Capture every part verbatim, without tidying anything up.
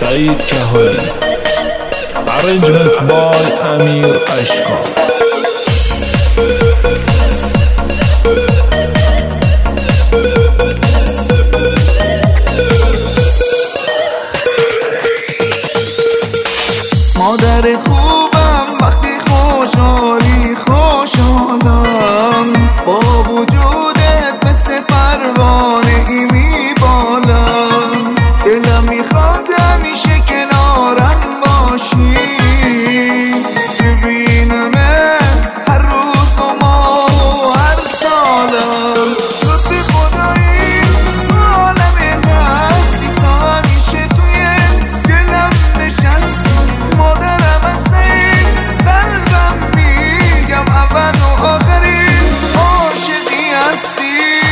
سعید کهایی. Arrangement by امیر اشکان. مادر خوبم وقتی خوشحالی خوشحالم، با وجودت مثل پروانه ای میبالم. دلم میخواد همیشه کنارم باشی، ببینمت هر روز و ماه و هر سالم. لطف خدایی عالم هستی، تا همیشه توی دلم نشستی. مادرم هستی، قلبم میگم اول و آخرین عاشقی هستی.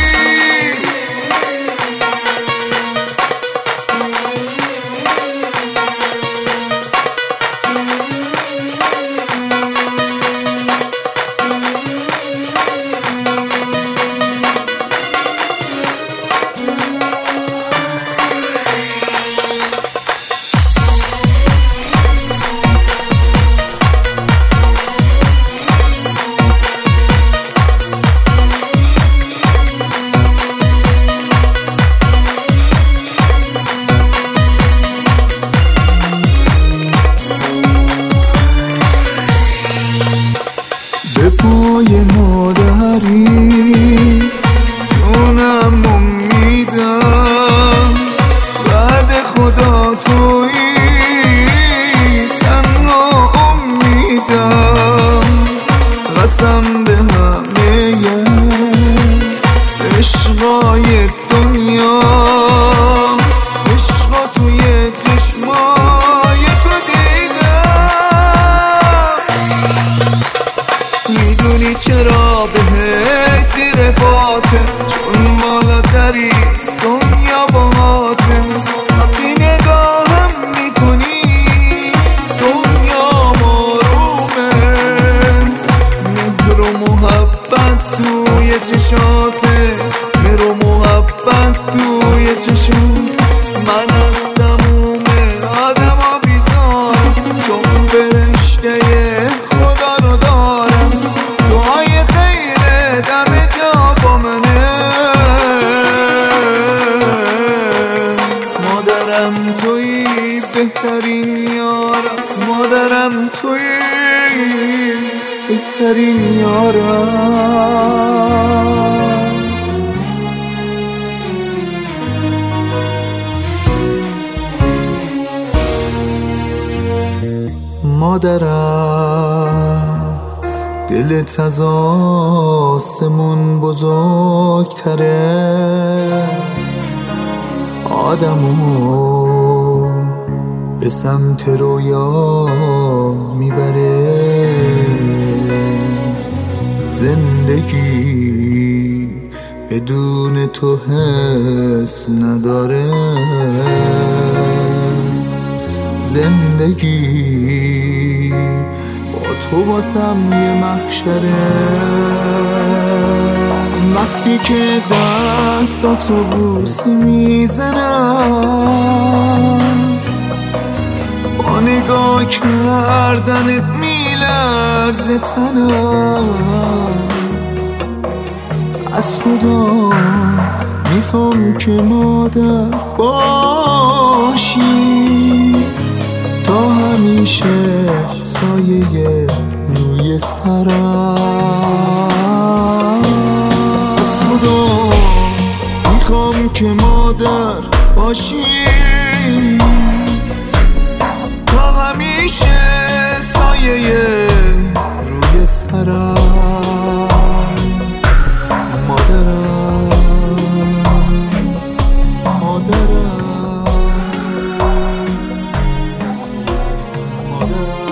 به پای مادری جونم امیدم، بعد خدا تویی تنها امیدم. قسم به همه عشقای دنیا، عشقا توی چشمای تو دیدم. میدونی چرا بهت زیر باته، چون بالاتری دنیا باهاته. وقتی نگاهم میکنی دنیا مارومه، مهر و محبت توی چشاته، مهر و محبت توی چشاته. من از تموم آدم ها بیزارم، چون فرشته خدا رو دارم. دعای خیر دم جا با منه. مادرم توی بهترین یارم، مادرم توی بهترین یارم. مادرم دلت از آسمون بزرگتره، آدمو به سمت رویا میبره. زندگی بدون تو حس نداره، زندگی با تو واسم یه محشره. وقتی که دستاتو بوسه میزنم، با نگاه کردنت میلرزه تنم. از خدا میخوام که مادر باشی، تا همیشه سایه روی سرم. از خدا میخوام که مادر باشی، تا همیشه سایه روی سرم. مادرم مادرم مادرم